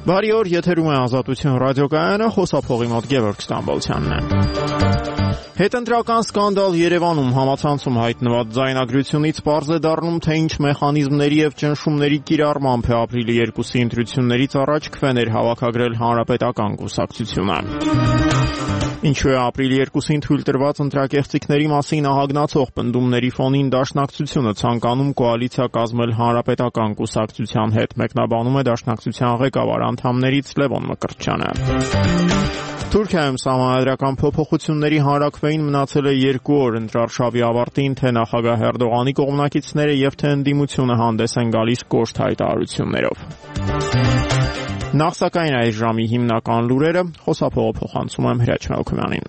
Բարի օր, եթերում է Ազատություն ռադիոկայանը, խոսափողի մոտ Գևորգ Ստամբոլցյանն է։ Հետընտրական սկանդալ Երևանում համացանցում հայտնված ձայնագրությունից պարզ է դառնում, թե ինչ մեխանիզմների եւ ճնշումների կիրառմամբ է ապրիլի 2-ի ընտրություններից առաջ քվեներ հավաքագրել Հանրապետական կուսակցությունը։ Ինչու է ապրիլի 2-ին թույլ տրված ընտրակեղծիքների մասին ահագնացող պնդումների ֆոնին Դաշնակցությունը ցանկանում կոալիցիա կազմել Հանրապետական կուսակցության հետ, մեկնաբանում է Դաշնակցության ղեկավար անդամներից Լևոն Մկրտչյանը։ Թուրքիայում սահմանադրական փոփոխությունների հանրաքվեին մնացել է 2 օր, ընտրարշավի ավարտին թե նախագահ Էրդողանի կողմնակիցները եւ թե ընդդիմությունը հանդես են գալիս կոշտ հայտարարություններով։ Նախ սակայն այս ժամի հիմնական լուրերը խոսափողը փոխանցում եմ Հրաչ Մելքումյանին։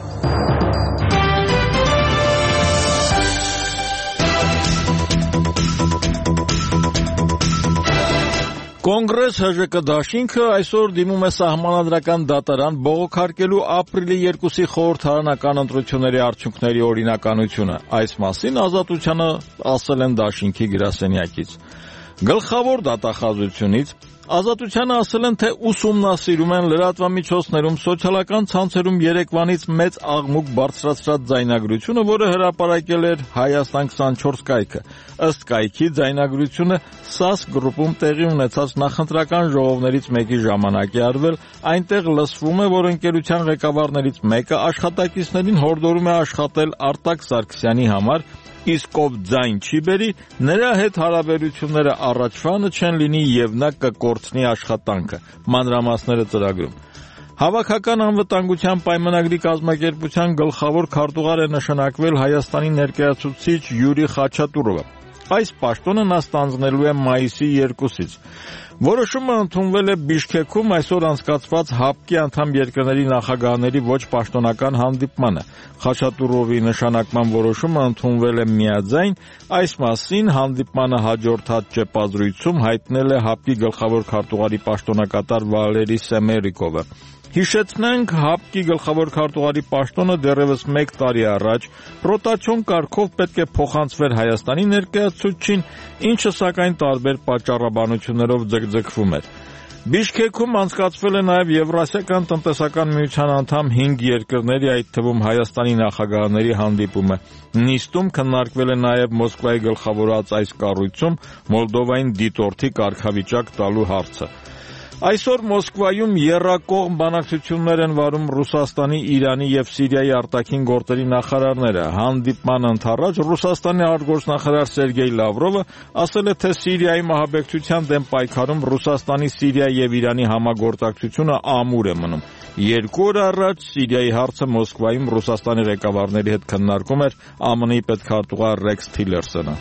Կոնգրես ՀԺԿ դաշինքը այսօր դիմում է սահմանադրական դատարան բողոքարկելու ապրիլի 2-ի խորհրդարանական ընտրությունների արդյունքների օրինականությունը։ Այս մասին Ազատությանը ասել են դաշինքի գրասենյակից։ Գլխավոր դատախազությունից Ազատությանը ասել են, թե ուսումնասիրում են լրատվամիջոցներում սոցիալական ցանցերում երեկվանից մեծ աղմուկ բարձրացրած ձայնագրությունը, որը հրապարակել էր Հայաստան 24 կայքը։ Ըստ կայքի ձայնագրությունը ՍԱՍ գրուպում տեղի ունեցած նախընտրական ժողովներից մեկի ժամանակ է արվել, այնտեղ լսվում է, որ ընկերության ղեկավարներից մեկը աշխատակիցներին հորդորում է աշխատել Արտակ Սարգսյանի համար, իսկ ով ձայն չի բերի, նրա հետ հարաբերությունները առաջվանը չեն լինի եւ նա կկորցնի աշխատանքը։ Մանրամասները ծրագրում։ Հավաքական անվտանգության պայմանագրի կազմակերպության գլխավոր քարտուղար է նշանակվել Հայաստանի ներկայացուցիչ Յուրի Խաչատուրովը։ Այս պաշտոնը նա ստանձնելու է մայիսի 2-ից։ Որոշումը ընդունվել է Բիշքեքում այսօր անցկացված ՀԱՊԿ-ի անդամ երկրների նախագահների ոչ պաշտոնական հանդիպմանը։ Խաչատուրովի նշանակման որոշումը ընդունվել է միաձայն, այս մասին հանդիպմանը հաջորդած ճեպազրույցում հայտնել է ՀԱՊԿ-ի գլխավոր քարտուղարի պաշտոնակատար Վալերի Սեմերիկովը։ Հիշեցնենք, ՀԱՊԿ-ի գլխավոր քարտուղարի պաշտոնը դեռևս 1 տարի առաջ ռոտացիոն կարգով պետք է փոխանցվեր Հայաստանի ներկայացուցչին, ինչը սակայն տարբեր պատճառաբանություններով ձգձգվում էր։ Բիշքեքում անցկացվել է նաև Եվրասիական տնտեսական միության անդամ 5 երկրների, այդ թվում Հայաստանի նախագահների հանդիպումը։ Նիստում քննարկվել է նաև Մոսկվայի գլխավորած այս կառույցում Մոլդովային դիտորդի կարգավիճակ տալու հարցը։ Այսօր Մոսկվայում եռակողմ բանակցություններ են վարում Ռուսաստանի, Իրանի եւ Սիրիայի արտաքին գործերի նախարարները։ Հանդիպման ընթառաջ Ռուսաստանի արտգործնախարար Սերգեյ Լավրովը ասել է, թե Սիրիայի մահաբեկչության դեմ պայքարում Ռուսաստանի, Սիրիայի եւ Իրանի համագործակցությունը ամուր է մնում։ 2 օր առաջ Սիրիայի հարցը Մոսկվայում Ռուսաստանի ղեկավարների հետ քննարկում էր ԱՄՆ-ի պետքարտուղար Ռեքս Թիլերսոնը։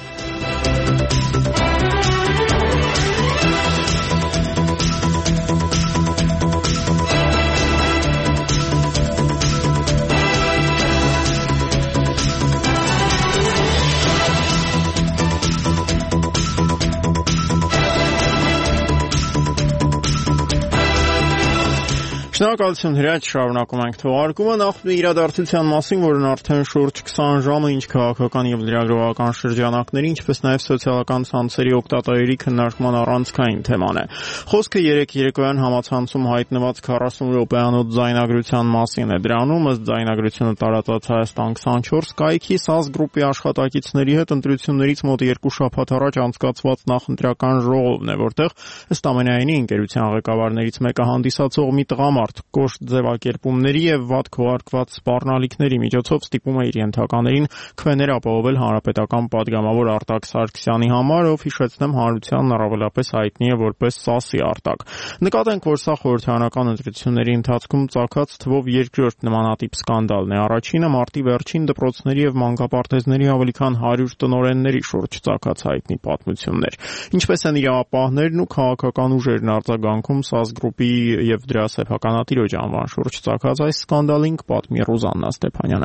Շնորհակալություն Հրաչ, շարունակում ենք թողարկումը նախ իրադարձության մասին, որն արդեն շուրջ 20 ժամ է ինչ քաղաքական եւ լրագրողական շրջանակների, ինչպես նաեւ սոցիալական ցանցերի օգտատերերի քննարկման առանցքային թեման է։ Խոսքը երեկոյան համացանցում հայտնված 40 րոպեանոց ձայնագրության մասին է։ Դրանում ըստ ձայնագրությունը տարածած Հայաստան 24 կայքի ՍԱՍ գրուպի աշխատակիցների հետ ընտրություններից մոտ 2 շաբաթ առաջ անցկացված նախընտրական ժողովն է, որտեղ ըստ ամենայնի ընկերության ղեկավարներից մեկը հանդիսացող մի տղամարդ կոշտ ձևակերպումների եւ վատ քողարկված սպառնալիքների միջոցով ստիպում է իր ենթականերին քվեներ ապահովել հանրապետական падգամավոր Արտակ Սարգսյանի համար, ով հիշեցնեմ հանրությանն առավելապես հայտնի է որպես ՍԱՍ-ի Արտակ։ Նկատենք, որ սա խորհրդարանական ընտրությունների ընթացքում ծագած թվով երկրորդ նմանատիպ սկանդալն է։ Առաջինը մարտի վերջին դպրոցների եւ մանկապարտեզների ավելի քան 100 տնօրենների շուրջ ծագած հայտնի պատմություններ։ Ինչպես են իրավապահներն ու քաղաքական ուժերն արձագանքում ՍԱՍ գրուպի եւ դրա սեփականատիրոջ անվան շուրջ ծագած այս սկանդալին, պատմի Ռուզաննա Ստեփանյանը։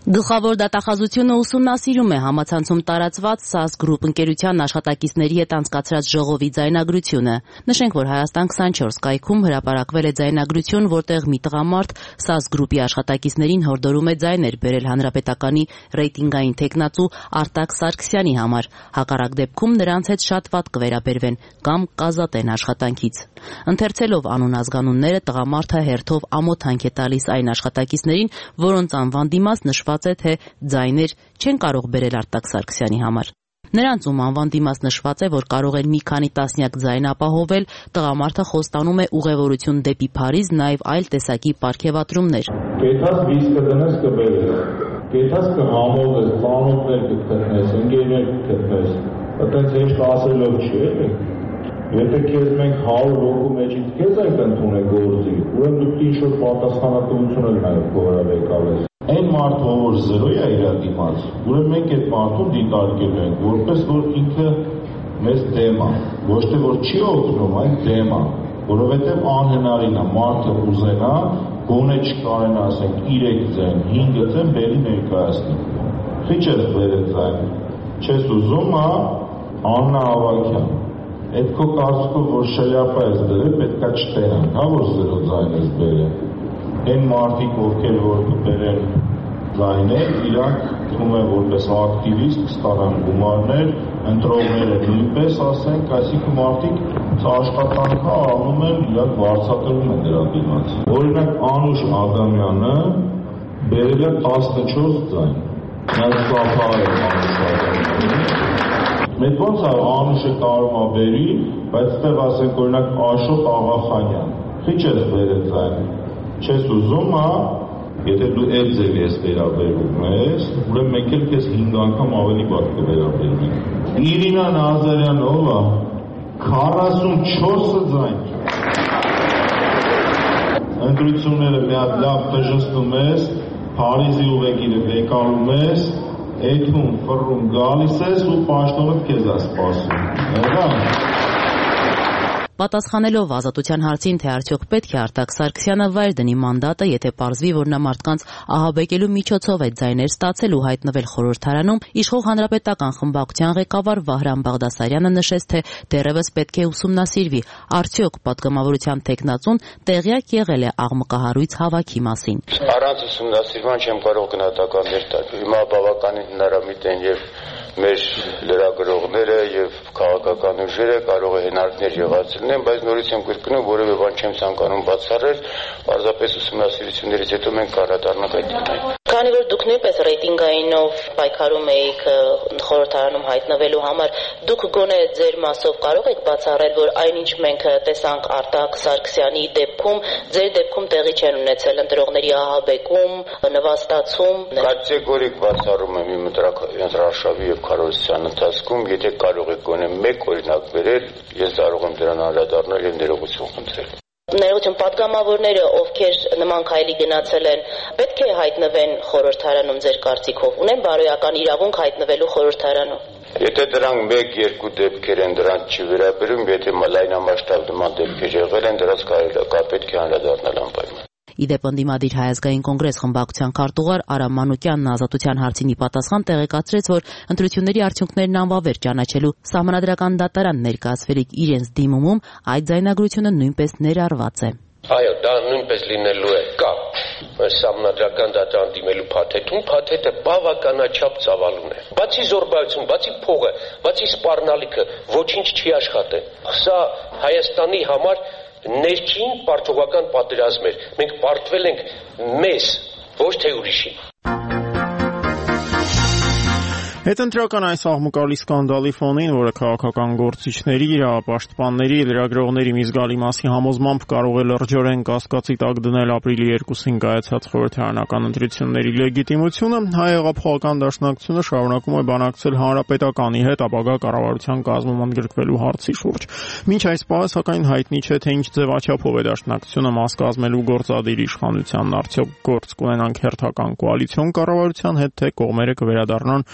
Գլխավոր դատախազությունը ուսումնասիրում է համացանցում տարածված SAS Group ընկերության աշխատակիցների հետ անցկացրած ժողովի ձայնագրությունը։ Նշենք, որ Հայաստան 24 կայքում հրապարակվել է ձայնագրություն, որտեղ մի տղամարդ SAS Group-ի աշխատակիցներին հորդորում է ձայներ բերել հանրապետականի ռեյտինգային թեկնածու Արտակ Սարգսյանի համար։ Հակառակ դեպքում նրանց հետ շատ վատ կվերաբերվեն կամ կազատեն աշխատանքից։ Ընթերցելով անուն-ազգանունները, տղամարդը հերթով ամոթանք է տալիս այն աշխատակիցներին, որոնց անվան դիմաց նշված է, թե ձայներ չեն կարող բերել Արտակ Սարգսյանի համար։ Նրանց ում անվան դիմաց նշված է, որ կարող են մի քանի տասնյակ ձայն ապահովել, տղամարդը խոստանում է ուղևորություն դեպի Փարիզ, նաև այլ տեսակի պարգևատրումներ։ Կեթաս վիսկը դնես կբերես, կեթաս կհամոզես, ծանոթներ կգտնես, ընկերներ կգտնես, այդպես հեշտ ասելով չի էլի։ Եթե քեզ մենք 100 հոգու մեջից քեզ այդ ընդունեք գործի, ուրեմն դու ինչ-որ պատասխանատվություն էլ նաև կորավեկալ ես։ Այն մարդը, որ զրո է իր դիմաց, ուրեմն մենք այդ մարդուն դիտարկելու ենք, որպես որ ինքը մեզ դեմ է, ոչ թե որ չի օգնում, այլ դեմ է, որովհետև անհնարին է մարդը ուզենա, գոնե չկարենա, ասենք 3 ձայն, 5 ձայն բերի ներկայացնել։ Խիչ ես բերել ձայն, չես ուզում, Աննա Ավագյան։ Այդ քո կարծիքով որ շլյապա ես դրել, պետքա չտենանք, որ զրո ձայն ես բերել։ Այն մարդիկ, ովքեր որ բերեն ձայներ, իրանք գնում են որպես ակտիվիստ, կստանան գումարներ, ընտրողները նույնպես ասենք, այսինքն մարդիկ աշխատանքը անում են, իրանք վարձատրում են դրա դիմաց։ Օրինակ Անուշ Ադամյանը բերել է 14 ձայն։ Նա սափար է Անուշ Ադամյանը։ Մեկ ոնց է Անուշը կարող է բերի, բայց ստեղ ասենք օրինակ Աշոտ Աղախանյան։ Խիչ ես բերել ձայն։ Չես ուզում, եթե դու այդ ձևի ես վերաբերում ես, ուրեմն մենք էլ քեզ 5 անգամ ավելի վատ կվերաբերվենք։ Իրինա Նազարյան ով է 44 ձայն։ Ընտրությունները մի հատ լավ դժստում ես, Փարիզի ուղեկիրը վեկալում ես, Էթում ֆռում գալիս ես ու պաշտոնը քեզ է սպասում։ Պատասխանելով ազատության հարցին, թե արդյոք պետք է Արտակ Սարգսյանը վայր դնի մանդատը, եթե պարզվի, որ նա մարդկանց ահաբեկելու միջոցով է ձայներ ստացել ու հայտնվել խորհրդարանում, իշխող հանրապետական խմբակցության ղեկավար Վահրամ Բաղդասարյանը նշեց, թե դեռևս պետք է ուսումնասիրվի, արդյոք պատգամավորության թեկնածուն տեղյակ եղել է աղմկահարույց հավաքի մասին։ Առանց ուսումնասիրման չեմ կարող գնահատականներ տալ։ Հիմա բավականին հնարամիտ են եւ մեր լրագրողները եւ քաղաքական ուժերը կարող է հնարքներ եղած լինեն, բայց նորից եմ կրկնում, որևէ բան չեմ ցանկանում բացառել, պարզապես ուսումնասիրություններից հետո մենք կառադառնանք այդ թեմային։ Քանի որ դուք նույնպես ռեյտինգայինով պայքարում եք խորհրդարանում հայտնվելու համար, դուք գոնե ձեր մասով կարող եք բացառել, որ այնինչ մենք տեսանք Արտակ Սարգսյանի դեպքում, ձեր դեպքում տեղի չեն ունեցել ընտրողների ահաբեկում, նվաստացում։ Կատեգորիկ բացառում եմ իմ ընտրարշավի եւ քարոզության ընթացքում, եթե կարող եք գոնե մեկ օրինակ բերել, ես կարող եմ դրան անդրադառնալ եւ ներողություն խնդրել։ Ներողություն, պատգամավորները, ովքեր նման քայլի գնացել են, պետք է հայտնվեն խորհրդարանում ձեր կարծիքով, ունեն բարոյական իրավունք հայտնվելու խորհրդարանում։ Եթե դրանք 1-2 դեպքեր են, դրանց չի վերաբերում, եթե լայնամասշտաբ նման դեպքեր եղել են, դրանց պետք է անդրադառնալ անպայման։ Իդեպ ընդդիմադիր Հայ ազգային կոնգրես խմբակցության քարտուղար Արամ Մանուկյանն ազատության հարցին ի պատասխան տեղեկացրեց, որ ընտրությունների արդյունքներն անվավեր ճանաչելու Սահմանադրական դատարան ներկայացվելիք իրենց դիմումում այդ ձայնագրությունը նույնպես ներառված է։ Այո, դա նույնպես լինելու է կա Սահմանադրական դատարան դիմելու փաթեթում, փաթեթը բավականաչափ ծավալուն է։ Բացի զոռբայություն, բացի փողը, բացի սպառնալիքը, ոչինչ չի աշխատել։ Սա Հայաստանի համար ներքին պարտողական պատերազմ էր։ Մենք պարտվել ենք մեզ, ոչ թե ուրիշին։ Հետընտրական այս աղմկալի սկանդալի ֆոնին, որը քաղաքական գործիչների, իրավապաշտպանների, լրագրողների մի զգալի մասի համոզմամբ կարող է լրջորեն կասկածի տակ դնել ապրիլի 2-ին կայացած խորհրդարանական ընտրությունների լեգիտիմությունը, Հայ հեղափոխական դաշնակցությունը շարունակում է բանակցել հանրապետականի հետ ապագա կառավարության կազմում ընդգրկվելու հարցի շուրջ։ Մինչ այս պահը, սակայն, հայտնի չէ, թե ինչ ձևաչափով է դաշնակցությունը մաս կազմելու գործադիր իշխանությանն, արդյոք գործ կունենանք հերթական կոալիցիոն կառավարության հետ, թե կողմերը կվերադառնան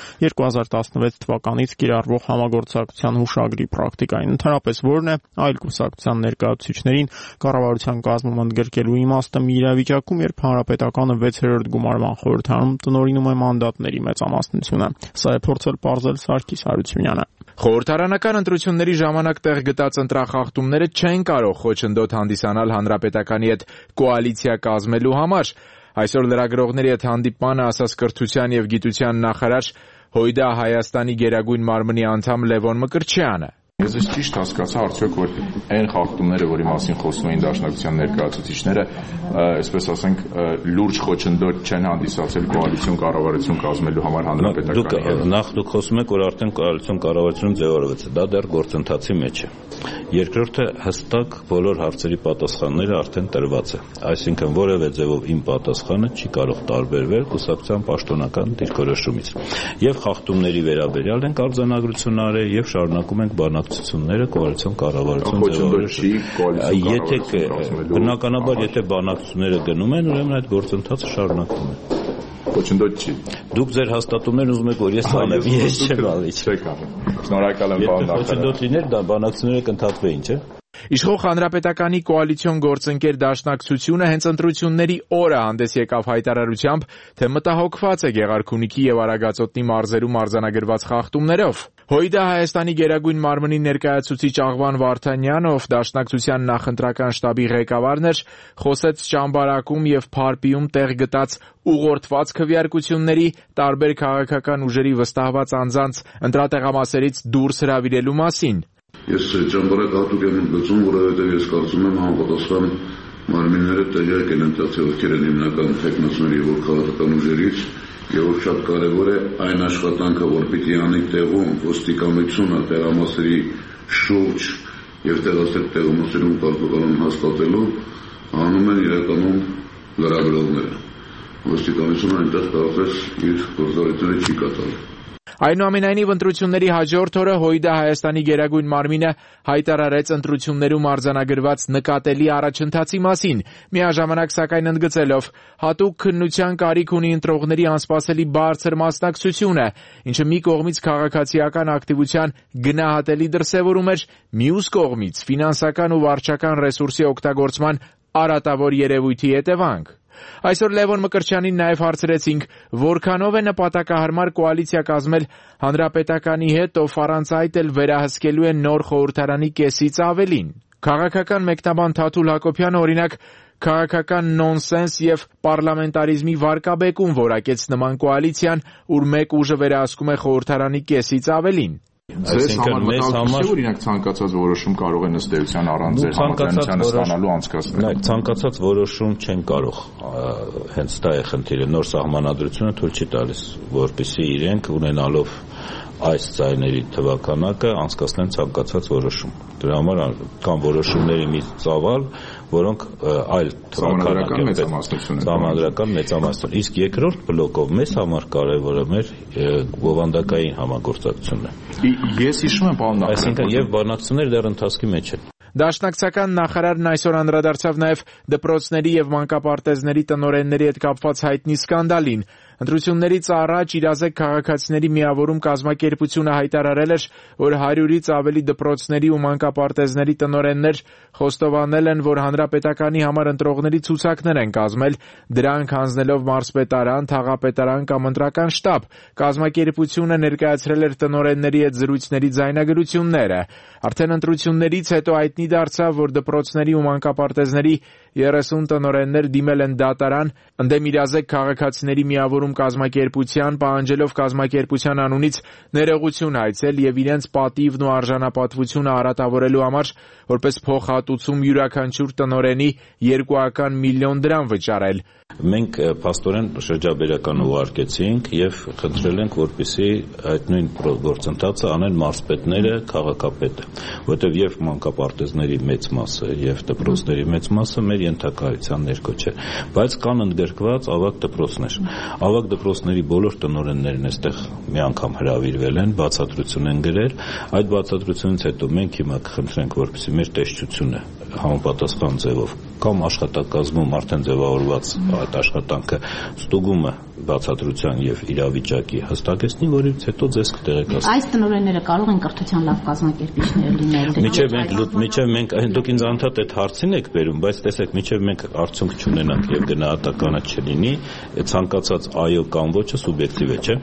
2016 թվականից կիրառվող համագործակցության հուշագրի պրակտիկային ընդհանրապես որն է, այլ կուսակցության ներկայացուցիչներին կառավարության կազմում ընդգրկելու իմաստը մի իրավիճակում, երբ հանրապետականը 6-րդ գումարման խորհրդարանում տնօրինում է մանդատների մեծամասնությունը։ Սա է փորձել պարզել Սարգիս Հարությունյանը։ Խորհրդարանական ընտրությունների ժամանակ տեղ գտած ընտրախախտումները չեն կարող խոչընդոտ հանդիսանալ հանրապետականի հետ կոալիցիա կազմելու համար։ Այսօր լրագրողների հետ հանդիպմանը ասաց կրթության եւ գիտության նախարար Հույդա Հայաստանի Գերագույն մարմնի անդամ Լևոն Մկրտչյանը։ Ես ճիշտ հասկացա արդյոք, որ այն խախտումները, որի մասին խոսում էին դաշնակցության ներկայացուցիչները, այսպես ասենք, լուրջ խոչընդոտ չեն հանդիսացել կոալիցիոն կառավարություն կազմելու համար հանրապետականի։ Նախ դուք խոսում եք, որ արդեն կոալիցիոն կառավարությունը ձևավորվեց, դա դեռ գործընթացի մեջ է։ Երկրորդը հստակ բոլոր հարցերի պատասխանները արդեն տրված է։ Այսինքն որևէ ձևով իմ պատասխանը չի կարող տարբերվել կուսակցության պաշտոնական դիրքորոշումից։ Եվ խախտումների վերաբերյալ ենք արձանագրություն արել եւ շարունակում ենք բանակցությունները կոալիցիոն կառավարություն ձևավորելու։ Եթե բնականաբար եթե բանակցությունները գնում են, ուրեմն այդ գործընթացը շարունակվում է։ Խոչընդոտ չի։ Դուք ձեր հաստատումներն ուզում եք որ ես անեմ, ես չեմ ալի։ Շնորհակալ եմ պարոն նախարար։ Խոչընդոտ լիներ, դա բանակցությունները կընդհատվեին, չէ՞։ Իշխող հանրապետականի կոալիցիոն գործընկեր դաշնակցությունը հենց ընտրությունների օրը հանդես եկավ հայտարարությամբ, թե մտահոգված է Գեղարքունիքի եւ Արագածոտնի մարզերում արձանագրված խախտումներով։ Հույդա Հայաստանի Գերագույն մարմնի ներկայացուցիչ Աղվան Վարդանյանը, ով դաշնակցության նախընտրական շտաբի ղեկավարն էր, խոսեց Ճամբարակում եւ Փարպիում տեղ գտած ուղղորդված քվեարկությունների, տարբեր քաղաքական ուժերի վստահված անձանց ընտրատեղամասերից դուրս հրավիրելու մասին։ Ես Ճամբարակ հատուկ եմ ընդգծում, որովհետև ես կարծում եմ համապատասխան մարմինները տեղյակ են ընտրացել ովքեր են հիմնական թեկնածուների եւ քաղաքական ուժերից եւ որ շատ կարեւոր է այն աշխատանքը, որ պիտի անի տեղում ոստիկանությունը տեղամասերի շուրջ եւ տեղամասերում կարգավորում հաստատելու անում են իրականում լրագրողները։ Ոստիկանությունը այնտեղ կարծես իր գործառույթները չի կատարել։ Այնուամենայնիվ ընտրությունների հաջորդ օրը Հույդա Հայաստանի Գերագույն մարմինը հայտարարեց ընտրություններում արձանագրված նկատելի առաջընթացի մասին, միաժամանակ սակայն ընդգծելով հատուկ քննության կարիք ունի ընտրողների անսպասելի բարձր մասնակցությունը, ինչը մի կողմից քաղաքացիական ակտիվության գնահատելի դրսևորում էր, մյուս կողմից ֆինանսական ու վարչական ռեսուրսի օգտագործման արատավոր երևույթի հետևանք։ Այսօր Լևոն Մկրտչյանին նաև հարցրեցինք, որքանով է նպատակահարմար կոալիցիա կազմել հանրապետականի հետ, ով առանց այդ էլ վերահսկելու է նոր խորհրդարանի կեսից ավելին։ Քաղաքական մեկնաբան Թաթուլ Հակոբյանը, օրինակ, քաղաքական նոնսենս եւ պարլամենտարիզմի վարկաբեկում որակեց նման կոալիցիան, ուր մեկ ուժը վերահսկում է խորհրդարանի կեսից ավելին։ Ձեզ համար մտահոգություն օրինակ ցանկացած որոշում կարող է ըստ էության առանց ձեր համաձայնության ստանալու անցկացնել։ Ցանկացած որոշում չեն կարող, հենց դա է խնդիրը, նոր սահմանադրությունը թույլ չի տալիս, որպեսզի իրենք ունենալով այս ձայների թվականակը անցկացնեն ցանկացած որոշում։ Դրա համար կան որոշումների մի ծավալ, որոնք այլ թվականական մեծամասնություն համանդրական մեծամասնություն։ Իսկ երկրորդ բլոկով մեզ համար կարևորը մեր բովանդակային համագործակցությունն է։ Ես հիշում եմ, պարոն նախարար, այսինքն եւ բանակցությունները դեռ ընթացքի մեջ են։ Դաշնակցական նախարարն այսօր անդրադարձավ նաև դպրոցների եւ մանկապարտեզների տնօրենների հետ կապված հայտնի սկանդալին։ Ընտրություններից առաջ իրազեկ քաղաքացիների միավորում կազմակերպությունը հայտարարել էր, որ 100-ից ավելի դպրոցների ու մանկապարտեզների տնօրեններ խոստովանել են, որ հանրապետականի համար ընտրողների ցուցակներ են կազմել, դրանք հանձնելով մարզպետարան, թաղապետարան կամ ընտրական շտաբ։ Կազմակերպությունը ներկայացրել էր տնօրենների հետ զրույցների ձայնագրությունները։ Արդեն ընտրություններից հետո հայտնի դարձավ, որ դպրոցների ու մանկապարտեզների 30 տնօրեններ դիմել են դատարան, ընդդեմ իրազեկ քաղաքացիների միավորում կազմակերպության, պահանջելով կազմակերպության անունից ներողություն հայցել եւ իրենց պատիվն ու արժանապատվությունը արատավորելու համար որպես փոխհատուցում յուրաքանչյուր տնօրենի 2 միլիոն դրամ վճարել։ Մենք փաստորեն շրջաբերական ուղարկեցինք եւ խնդրել ենք, որպեսզի այդ նույն գործընթացը անեն մարզպետները, քաղաքապետը, որտեղ եւ մանկապարտեզների մեծ մասը եւ դպրոցների մեծ մասը մեր ենթակայության ներքո չէ, բայց կան ընդգրկված ավագ դպրոցներ։ Ավագ դպրոցների բոլոր տնօրեններն այստեղ մի անգամ հրավիրվել են, բացատրություն են գրել։ Այդ բացատրությունից հետո մենք հիմա կխնդրենք, որպեսզի մեր տեսչությունը համապատասխան ձևով կամ աշխատակազմում արդեն ձևավորված այդ աշխատանքը ստուգումը բացատրության եւ իրավիճակի հստակեցնի, որից հետո ձեզ կտեղեկացնի։ Այս տնօրենները կարող են կրթության լավ կազմակերպիչներ լինել։ Միջև մենք դուք ինձ անդադ այդ հարցին եք բերում, բայց տեսեք, միջև մենք արդյունք չունենանք եւ գնահատականը չլինի, ցանկացած այո կամ ոչը սուբյեկտիվ է, չէ՞։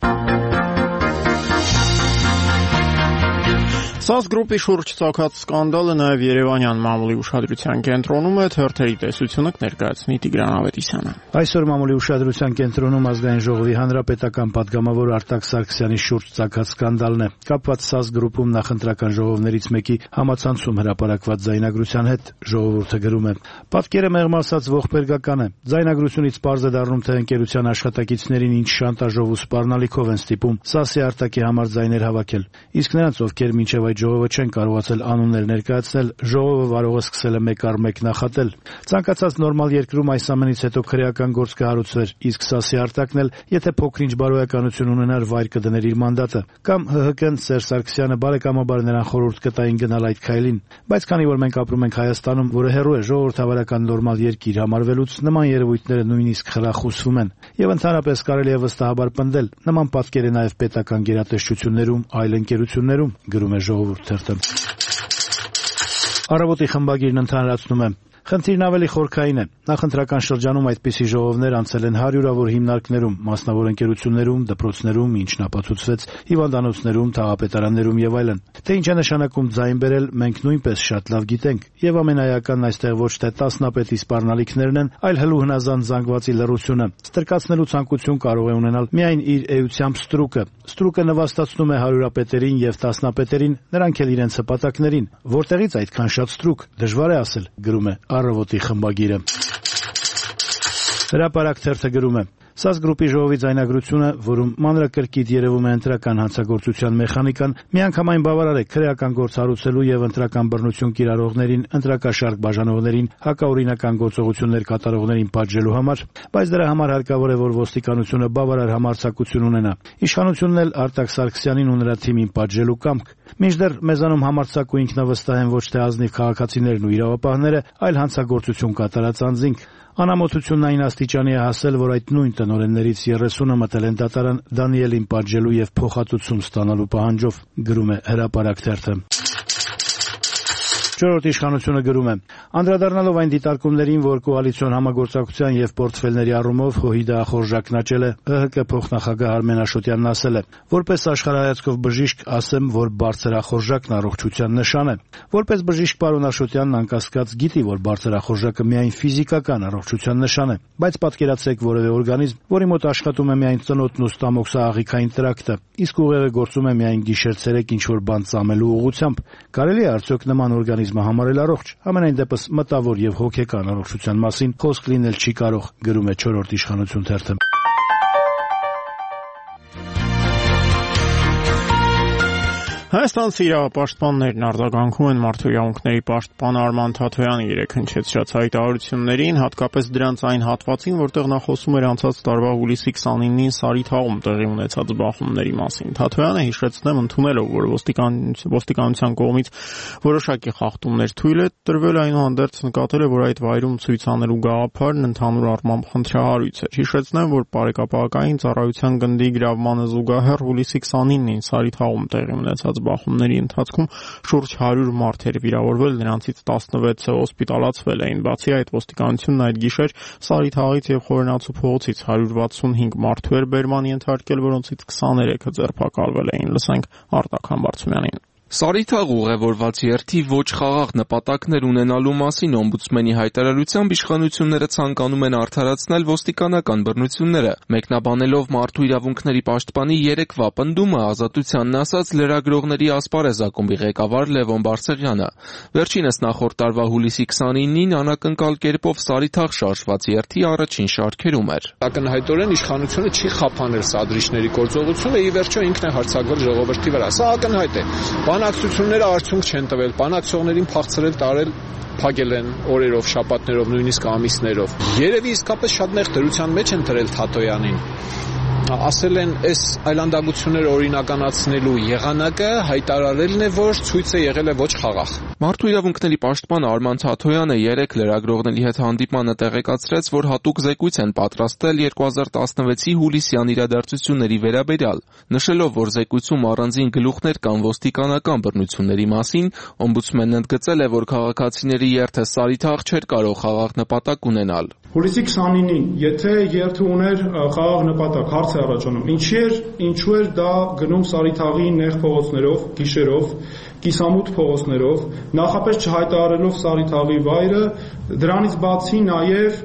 ՍԱՍ գրուպի շուրջ ծագած սկանդալը նաև Երևանյան մամուլի ուշադրության կենտրոնում է, թերթերի տեսությունը կներկայացնի Տիգրան Ավետիսյանը։ Այսօր մամուլի ուշադրության կենտրոնում Ազգային ժողովի հանրապետական պատգամավոր Արտակ Սարգսյանի շուրջ ծագած սկանդալն է, կապված ՍԱՍ գրուպում նախընտրական ժողովներից մեկի համացանցում հրապարակված ձայնագրության հետ, ժողովուրդը գրում է. Պատկերը մեղմ ասած ողբերգական է։ Ձայնագրությունից պարզ է դառնում, թե ընկերության աշխատակիցներին ինչ շանտաժով ու սպառնալիքով են ստիպում ՍԱՍ-ի արտակի համար ձայներ հավաքել։ Իսկ նրանց, ովքեր մինչև այդ ժողովը չեն կարողացել անուններ ներկայացնել, ժողովը վարողը սկսել է մեկ առ մեկ նախատել։ Ցանկացած նորմալ երկրում այս ամենից հետո քրեական գործ կհարուցվեր, իսկ ՍԱՍ-ի արտակն էլ, եթե փոքրինչ բարոյականություն ունենար, վայր կդներ իր մանդատը։ Կամ ՀՀԿ-ն Սերժ Սարգսյանը բարեկամաբար նրան խորհուրդ կտային գնալ այդ քայլին։ Բայց քանի որ մենք ապրում ենք Հայաստանում, որը հեռու է ժողովրդավարական նորմալ երկիր համարվելուց, նման երևույթները նույնիսկ խրախուսվում են։ Եվ ընդհանրապես կարելի է վստահաբար պնդել, նման պատկեր է նաև պետական գերատեսչություններում, այլ ընկերություններում, գրում է Ժողովուրդ թերթը։ Առավոտի խմբագիրն ընդհանրացնում է. Խնդիրն ավելի խորքային է։ Նախընտրական շրջանում այդպիսի ժողովներ անցել են հարյուրավոր հիմնարկներում, մասնավոր ընկերություններում, դպրոցներում, ինչն ապացուցվեց հիվանդանոցներում, թաղապետարաններում եւ այլն։ Թե ինչ է նշանակում ձայն բերել, մենք նույնպես շատ լավ գիտենք, եւ ամենաեականն այստեղ ոչ թե տասնապետի սպառնալիքներն են, այլ հլու հնազանդ զանգվածի լռությունը։ Ստրկացնելու ցանկություն կարող է ունենալ միայն իր էությամբ ստրուկը։ Ստրուկը նվաստացնում է հարյուրապետերին եւ տասնապետերին, նրանք էլ իրենց հպատակներին։ Որտեղից այդքան շատ ստրուկ, դժվար է ասել, գրում է Առավոտի խմբագիրը։ Հրապարակ թերթը գրում է. ՍԱՍ գրուպի ժողովի ձայնագրությունը, որում մանրակրկիտ երևում է ընտրական հանցագործության մեխանիկան, միանգամայն բավարար է քրեական գործ հարուցելու եւ ընտրական բռնություն կիրառողներին, ընտրակաշարք բաժանողներին, հակաօրինական գործողություններ կատարողներին պատժելու համար, բայց դրա համար հարկավոր է, որ ոստիկանությունը բավարար համարձակություն ունենա։ Իշխանությունն էլ Արտակ Սարգսյանին ու նրա թիմին պատժելու կամք։ Մինչդեռ մեզանում համարձակ ու ինքնավստահ են ոչ թե ազնիվ քաղաքացիներն ու իրավապահները, այլ հանցագործություն կատարած անձինք։ Անամոթությունն այն աստիճանի է հասել, որ այդ նույն տնօրեններից 30-ը մտել են դատարան Դանիելին պատժելու եւ փոխհատուցում ստանալու պահանջով, գրում է Հրապարակ թերթը։ Չորրորդ իշխանությունը գրում է. Անդրադառնալով այն դիտարկումներին, որ կոալիցիոն համագործակցության եւ պորտֆելների առումով ՀՅԴ ախորժակն աճել է, ՀՀԿ փոխնախագահ Արմեն Աշոտյանն ասել է. Որպես աշխարհայացքով բժիշկ ասեմ, որ բարձր ախորժակն առողջության նշան է։ Որպես բժիշկ պարոն Աշոտյանն անկասկած գիտի, որ բարձր ախորժակը միայն ֆիզիկական առողջության նշան է, բայց պատկերացրեք որևէ օրգանիզմ, որի մոտ աշխատում է միայն ծնոտն ու ստամոքսաաղիքային տրակտը, իսկ ուղեղը գործում է միայն գիշեր-ցերեկ ինչ-որ բան ծամելու ուղղությամբ։ Կարելի է արդյոք նման օրգանիզմը համարել առողջ։ Ամենայն դեպս մտավոր եւ հոգեկան առողջության մասին խոսք լինել չի կարող, գրում է Չորրորդ իշխանություն թերթը։ Հայաստանցի իրավապաշտպաններն արձագանքում են մարդու իրավունքների պաշտպան Արման Թաթոյանի երեկ հնչեցրած հայտարարություններին, հատկապես դրանց այն հատվածին, որտեղ նա խոսում էր անցած տարվա հուլիսի 29-ին Սարիթաղում տեղի ունեցած բախումների մասին։ Թաթոյանը, հիշեցնեմ, ընդունելով, որ ոստիկանության կողմից որոշակի խախտումներ թույլ է տրվել, այնուհանդերձ նկատել է, որ այդ վայրում ցույց անելու գաղափարն ընդհանուր առմամբ խնդրահարույց էր։ Հիշեցնեմ, որ բարեկապահական ծառայության գնդի գրավմանը զուգահեռ հուլիսի 29-ին Սարիթաղում տեղի ունեցած բախումների ընթացքում շուրջ 100 մարդ էր վիրավորվել, նրանցից 16-ը հոսպիտալացվել էին։ Բացի այդ, ոստիկանությունն այդ գիշեր Սարիթաղից եւ Խորենացու փողոցից 165 մարդու էր բերման ենթարկել, որոնցից 23-ը ձերբակալվել էին։ Լսենք Արտակ Համբարձումյանին։ Սարիթաղ ուղևորված երթի ոչ խաղաղ նպատակներ ունենալու մասին օմբուդսմենի հայտարարությամբ իշխանությունները ցանկանում են արդարացնել ոստիկանական բռնությունները։ Մեկնաբանելով մարդու իրավունքների պաշտպանի երեկվա պնդումը, Ազատությանն ասաց լրագրողների ասպարեզ ակումբի ղեկավար Լևոն Բարսեղյանը։ Վերջինս նախորդ տարվա հուլիսի 29-ին անակնկալ կերպով Սարիթաղ շարժված երթի առաջին շարքերում էր։ Ակնհայտորեն իշխանությունը չի խափանել սադրիչների գործողությունը, ի վերջո ինքն է հարձակվել ժողովրդի վրա։ Սա ակնհայտ է։ Բանակցությունները արդյունք չեն տվել, բանակցողներին փախցրել տարել, փակել են օրերով, շաբաթներով, նույնիսկ ամիսներով։ Երևի իսկապես շատ նեղ դրության մեջ են դրել Թաթոյանին։ ասել են այս այլանդակությունները օրինականացնելու եղանակը հայտարարելն է, որ ցույցը եղել է ոչ խաղաղ։ Մարդու իրավունքների պաշտպան Արման Թաթոյանը 3 լրագրողների հետ հանդիպմանը տեղեկացրեց, որ հատուկ զեկույց են պատրաստել 2016-ի հուլիսյան իրադարձությունների վերաբերյալ, նշելով, որ զեկույցում առանձին գլուխներ կան ոստիկանական բռնությունների մասին, օմբուդսմենն ընդգծել է, որ քաղաքացիների երթը սարիթաղ չէր կարող խաղաղ նպատակ ունենալ։ Հուլիսի 29-ին, եթե երթը ուներ խաղաղ նպատակ, հարց է առաջանում, ինչու էր դա գնում սարիթաղի նեղ փողոցներով, գիշերով, կիսամութ փողոցներով, նախապես չհայտարարելով սարիթաղի վայրը, դրանից բացի նաև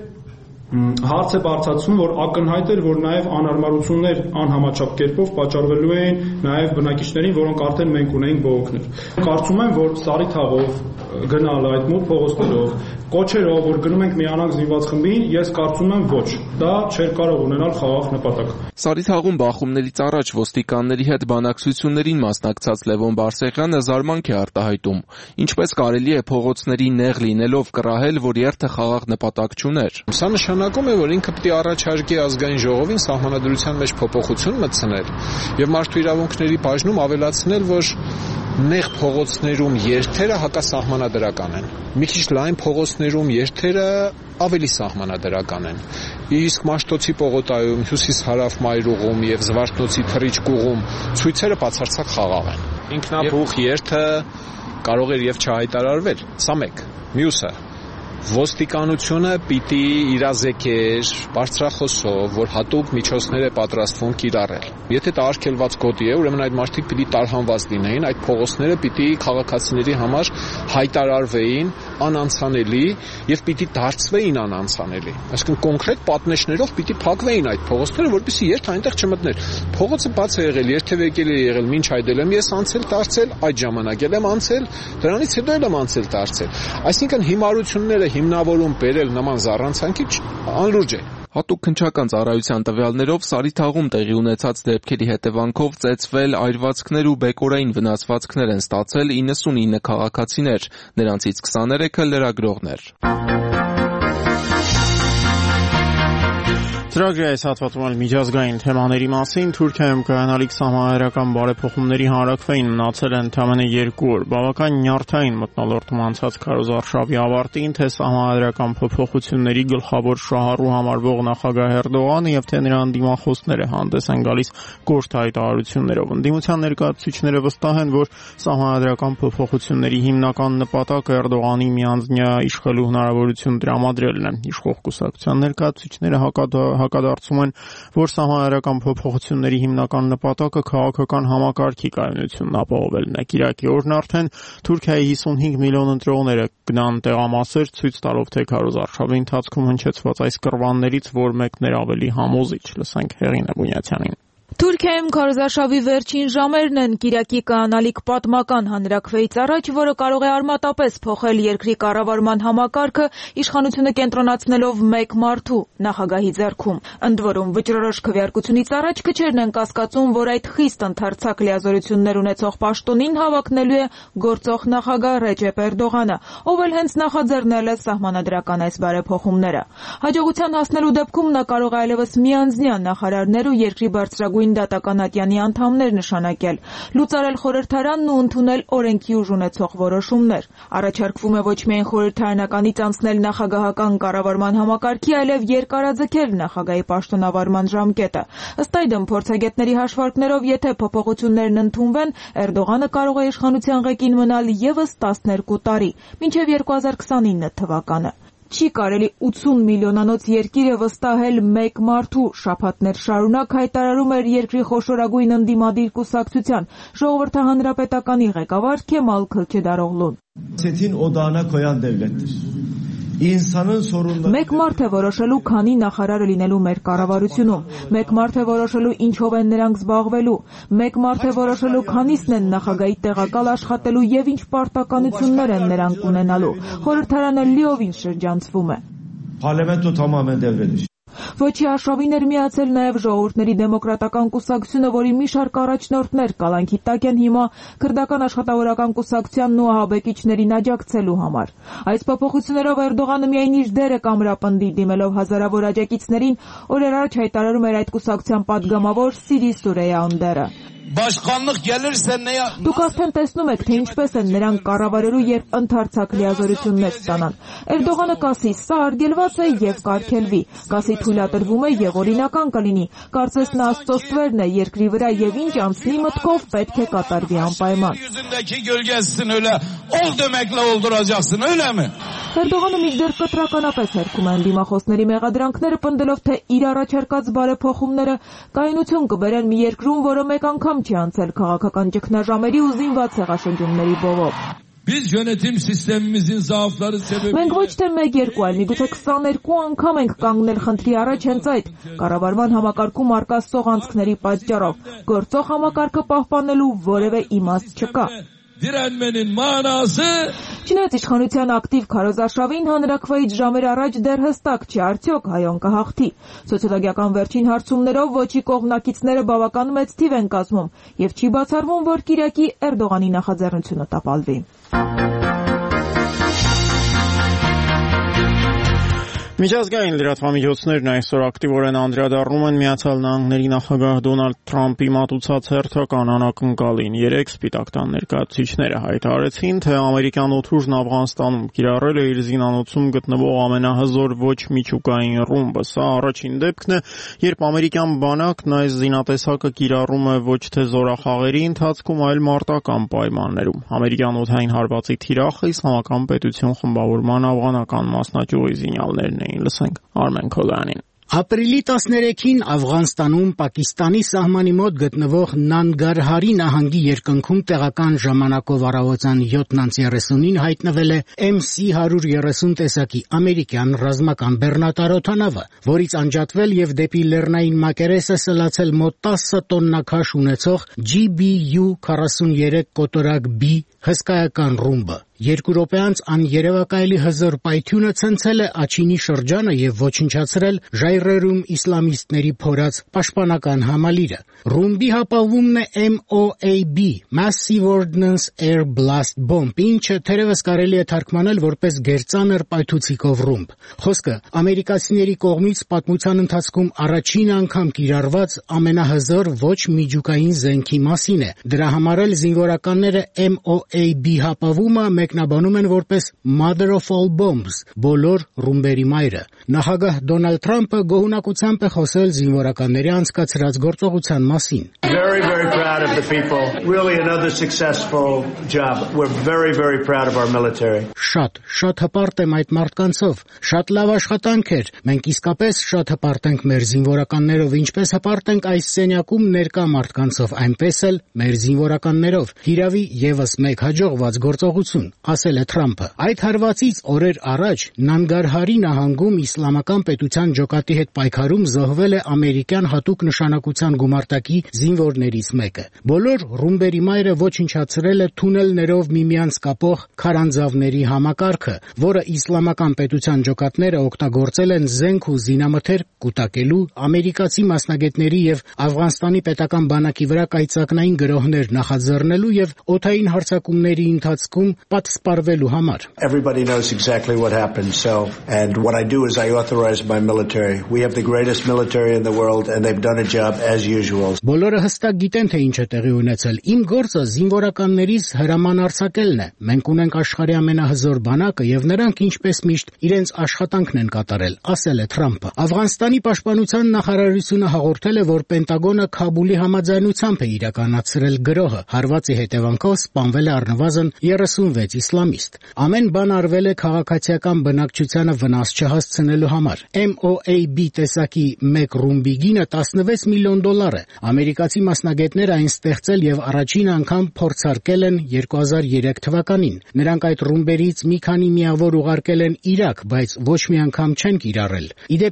հարց է բարձրացում, որ ակնհայտ էր, որ նաև անհարմարություններ անհամաչափ կերպով պատճառվելու էին նաև բնակիչներին, որոնք արդեն մենք ունեինք բողոքներ։ Կարծում եմ, որ սարիթաղով գնալ այդ մութ փողոցներով, կոչերով, որ գնում ենք միանանք զինված խմբին, ես կարծում եմ ոչ, դա չէր կարող ունենալ խաղաղ նպատակ։ Սարիթաղում բախումներից առաջ ոստիկանների հետ բանակցություններին մասնակցած Լևոն Բարսեղյանը զարմանք է արտահայտում, ինչպես կարելի է փողոցների նեղ լինելով կռահել, որ երթը խաղաղ նպատակ չուներ։ Սա նշանակում է, որ ինքը պետք է առաջարկի ազգային ժողովին սահմանադրության մեջ փոփոխություն մտցնել եւ մարդու իրավունքների բաժնում ավելացնել, որ նեղ փողոցներում երթերը հակասահմանադրական են։ Մի քիչ լայն փողոցներում երթերը ավելի սահմանադրական են։ Իսկ Մաշտոցի պողոտայում, Հյուսիս-Հարավ մայրուղում եւ Զվարթնոցի Թռիչք ուղում ցույցերը բացարձակ խաղաղ են։ Ինքնաբուխ երթը կարող էր եւ չհայտարարվել։ Սա մեկ։ Մյուսը ոստիկանությունը պիտի իրազեկեր բարձրախոսով, որ հատուկ միջոցներ է պատրաստվում կիրառել։ Եթե դա արգելված գոտի է, ուրեմն այդ մարդիկ պիտի տարհանված լինեին, այդ փողոցները պիտի քաղաքացիների համար հայտարարվեին անանցանելի եւ պիտի դարձվեին անանցանելի։ Այսինքն կոնկրետ պատնեշներով պիտի փակվեին այդ փողոցները, որպեսզի երթ այնտեղ չմտներ։ Փողոցը բաց է եղել, երթև եկել է եղել, մինչ այդ եմ ես անցել դարձել, այդ ժամանակ եմ անցել, դրանից հետո եմ անցել դարձել։ Այսինքն հիմարությունները հիմնավորում բերել նման զառանցանքի անլուրջ է։ Հատուկ քննչական ծառայության տվյալներով Սարիթաղում տեղի ունեցած դեպքերի հետևանքով ծեծվել այրվածքներ ու բեկորային վնասվածքներ են ստացել 99 քաղաքացիներ, նրանցից 23-ը լրագրողներ։ Ծրագրի այս հատվածում էլ միջազգային թեմաների մասին Թուրքիայում կայանալիք սահմանադրական բարեփոխումների հանրակրվեին մնացել են ընդամենը 2 օր։ Բավական նյարդային մթնոլորտում անցած քարոզարշավի ավարտին, թե սահմանադրական փոփոխությունների գլխավոր շահառու համարվող նախագահ Էրդողանը եւ թե նրան դիմախոսները հանդես են գալիս կոշտ հայտարարություններով։ Ընդդիմության ներկայացուցիչները վստահ են, որ սահմանադրական փոփոխությունների հիմնական նպատակը Էրդողանի միանձնյա իշխելու հնարավորություն տրամադրելն է։ Իշխող կուսակցության ներկայացուցիչները հակադարձում են, որ սահմանադրական փոփոխությունների հիմնական նպատակը քաղաքական համակարգի կայունությունն ապահովելն է։ Կիրակի օրն արդեն Թուրքիայի 55 միլիոն ընտրողները գնան տեղամասեր, ցույց տալով, թե քարոզարշավի ընթացքում հնչեցված այս կռվաններից որ մեկն էր ավելի համոզիչ։ Լսենք Հեղինե Բունյացյանին։ Թուրքիայում քարոզարշավի վերջին ժամերն են կիրակի կայանալիք պատմական հանրակրվեից առաջ, որը կարող է արմատապես փոխել երկրի կառավարման համակարգը, իշխանությունը կենտրոնացնելով մեկ մարդու նախագահի ձեռքում։ Ընդ որում, վճռորոշ քվեարկությունից առաջ քչերն են կասկածում, որ այդ խիստ ընդարձակ լիազորություններ ունեցող պաշտոնին հավակնելու է գործող նախագահ Ռեջեփ Էրդողանը, ով էլ հենց նախաձեռնել է սահմանադրական այս բարեփոխումները։ Հաջողության հասնելու դեպքում նա կարող է այլևս միանձնյա նախարարներ ու երկրի բարձրագույն դատական ատյանի անդամներ նշանակել, լուծարել խորհրդարանն ու ընդունել օրենքի ուժ ունեցող որոշումներ։ Առաջարկվում է ոչ միայն խորհրդարանականից անցնել նախագահական կառավարման համակարգի, այլև երկարաձգել նախագահի պաշտոնավարման ժամկետը։ Ըստ այդմ, փորձագետների հաշվարկներով, եթե փոփոխություններն ընդունվեն, Էրդողանը կարող է իշխանության ղեկին մնալ ևս 12 տարի, մինչև 2029 թվականը։ Չի կարելի 80 միլիոնանոց երկիրը վստահել մեկ մարդու, շաբաթներ շարունակ հայտարարում էր երկրի խոշորագույն ընդդիմադիր կուսակցության ժողովրդահանրապետականի ղեկավար Քեմալ Քլչդարօղլուն։ Մեկ մարդ է որոշելու քանի նախարարը լինելու մեր կառավարությունում, մեկ մարդ է որոշելու ինչով են նրանք զբաղվելու, մեկ մարդ է որոշելու քանիսն են նախագահի տեղակալ աշխատելու եւ ինչ պարտականություններ են նրանք ունենալու։ Խորհրդարանը լիովին շրջանցվում է։ Ոչի արշավին էր միացել նաև Ժողովուրդների դեմոկրատական կուսակցությունը, որի մի շարք առաջնորդներ կալանքի տակ են հիմա քրդական աշխատավորական կուսակցությանն ու ահաբեկիչներին աջակցելու համար։ Այս փոփոխություններով Էրդողանը միայն իր դերը կամրապնդի, դիմելով հազարավոր աջակիցներին, օրեր առաջ հայտարարում էր այդ կուսակցության падգամավոր Սիրի Սուրեյա Օնդերը։ Դուք արդեն տեսնում եք, թե ինչպես են նրանք կառավարելու, երբ ընդարձակ լիազորություններ ստանան։ Էրդողանը կասի, սա արգելված է եւ կարգելվի, կասի թույլատրվում է եւ օրինական կլինի, կարծես նա Աստծո ստվերն է երկրի վրա եւ ինչ անցնի մտքով պետք է կատարվի անպայման։ Էրդողանը մինչդեռ կտրականապես հերքում են դիմախոսների մեղադրանքները, պնդելով, թե իր առաջարկած բարեփոխումները կայունություն կբերեն մի երկրում, որը մեկ անգամ չի անցել քաղաքական ճգնաժամերի ու զինված հեղաշրջումների բովով։ Մենք ոչ թե 1-2, այլ միգուցե 22 անգամ ենք կանգնել խնդրի առաջ հենց այդ կառավարման համակարգում առկա սողանցքների պատճառով։ Գործող համակարգը պահպանելու որևէ իմաստ չկա։ Չնայած իշխանության ակտիվ քարոզարշավին հանրաքվեից ժամեր առաջ դեռ հստակ չի, արդյոք հայոն կհաղթի։ Սոցիոլոգիական վերջին հարցումներով ոչի կողմնակիցները բավական մեծ թիվ են կազմում եւ չի բացառվում, որ Կիրակի Էրդողանի նախաձեռնությունը տապալվի։ Միջազգային լրատվամիջոցներն այսօր ակտիվորեն անդրադառնում են Միացյալ Նահանգների նախագահ Դոնալդ Թրամփի մատուցած հերթական անակնկալին։ 3 Սպիտակ տան ներկայացուցիչները հայտարարեցին, թե ամերիկյան օդուժն Աֆղանստանում կիրառել է իր զինանոցում գտնվող ամենահզոր ոչ միջուկային ռումբը։ Սա առաջին դեպքն է, երբ ամերիկյան բանակն այս զինատեսակը կիրառում է ոչ թե զորախաղերի ընթացքում, այլ մարտական պայմաններում։ Ամերիկյան օդային հարվածի թիրախը Իսլամական պետություն խմբավորման աֆղանական մասնաճյուղի զինյալներն Լսենք Արմեն Քոլյանին։ Ապրիլի 13-ին Աֆղանստանում Պակիստանի սահմանի մոտ գտնվող Նանգարհարի նահանգի երկնքում տեղական ժամանակով առավոտյան 7:30-ին հայտնվել է MC-130 տեսակի ամերիկյան ռազմական բեռնատարօդանավը, որից անջատվել եւ դեպի լեռնային մակերեսը սլացել մոտ 10 տոննա քաշ ունեցող GBU-43 կոտորակ B հսկայական ռումբը։ 2 րոպեանց աներևակայելի հզոր պայթյունը ցնցել է Աչինի շրջանը եւ ոչնչացրել ժայռերում իսլամիստների փորած պաշտպանական համալիրը։ Ռումբի հապավումն է MOAB, Massive Ordnance Air Blast Bomb, ինչը թերևս կարելի է թարգմանել որպես գերծանր պայթուցիկով ռումբ։ Խոսքը ամերիկացիների կողմից պատմության ընթացքում առաջին անգամ կիրառված ամենահզոր ոչ միջուկային զենքի մասին է։ Դրա համար էլ զինվորականները MOAB հապավումը մեկնաբանում են որպես Mother of all bombs, բոլոր ռումբերի մայրը։ Նախագահ Դոնալդ Թրամփը գոհունակությամբ է խոսել զինվորականների անցկացրած գործողության մասին։ Very proud of the people. Really another successful job. We're very proud of our military. Շատ հպարտ եմ այդ մարդկանցով։ Շատ լավ աշխատանք էր։ Մենք իսկապես շատ հպարտ ենք մեր զինվորականներով, ինչպես հպարտ ենք այս սենյակում ներկա մարդկանցով, այնպես էլ մեր զինվորականներով։ Հիրավի եւս մեկ հաջողված գործողություն, ասել է Թրամփը։ Այդ հարվածից օրեր առաջ Նանգարհարի նահանգում իսլամական պետության ջոկատի հետ պայքարում զոհվել է ամերիկյան հատուկ նշանակության գումարտակի զինվորներից մեկը։ Բոլոր ռումբերի մայրը ոչնչացրել է թունելներով միմյանց կապող քարանձավների համակարգը, որը իսլամական պետության ջոկատները օգտագործել են զենք ու զինամթերք կուտակելու, ամերիկացի մասնագետների եւ Աֆղանստանի պետական բանակի վրա կայծակնային գրոհներ նախաձեռնելու եւ օդային հարձակումների ընթացքում պատսպարվելու համար։ Everybody knows exactly what happened. So, and what I do is I authorize my military. We have the greatest military in the world and they've done a job as usual. Բոլորը հստակ գիտեն, թե ինչ է տեղի ունեցել։ Իմ գործը զինվորականներից հրաման արձակելն է։ Մենք ունենք աշխարհի ամենահզոր բանակը եւ նրանք ինչպես միշտ իրենց աշխատանքն են կատարել, ասել է Թրամփը։ Աֆղանստանի պաշտպանության նախարարությունը հաղորդել է, որ Պենտագոնը Քաբուլի համաձայնությամբ է իրականացրել գրոհը։ Հարվածի հետևանքով սպանվել է առնվազն 36 իսլամիստ։ Ամեն բան արվել է քաղաքացիական բնակչությանը վնաս չհասցնելու համար։ MOAB տեսակի 1 ռումբի գինը $16 միլիոն է։ Ամերիկացի մասնագետները այն ստեղծել եւ առաջին անգամ փորձարկել են 2003 թվականին։ Նրանք այդ ռումբերից մի քանի միավոր ուղարկել են Իրաք, բայց ոչ մի անգամ չեն կիրառել։ Իդեպ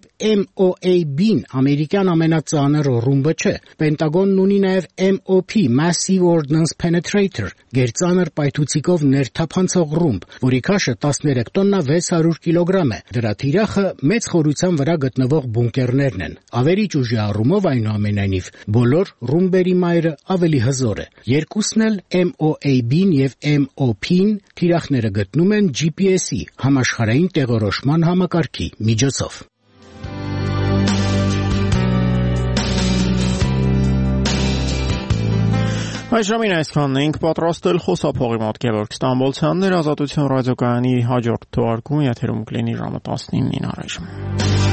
MOAB-ն ամերիկյան ամենածանր ռումբը չէ։ Պենտագոնն ունի նաեւ MOP, Massive Ordnance Penetrator, գերծանր պայթուցիկով ներթափ թափանցող ռումբ, որի քաշը 13 տոննա 600 կիլոգրամ է։ Դրա թիրախը մեծ խորության վրա գտնվող բունկերներն են։ Ավերիչ ուժի առումով այնուամենայնիվ բոլոր ռումբերի մայրը ավելի հզոր է։ Երկուսն էլ MOAB-ն եւ MOP-ն թիրախները գտնում են GPS-ի համաշխարհային տեղորոշման համակարգի միջոցով։ Այս ժամին այսքանն էինք պատրաստել խոսափողի մոտ Գևորգ Ստամբոլցյանն էր Ազատություն ռադիոկայանի հաջորդ թողարկումը եթերում կլինի ժամը 19-ին առայժմ։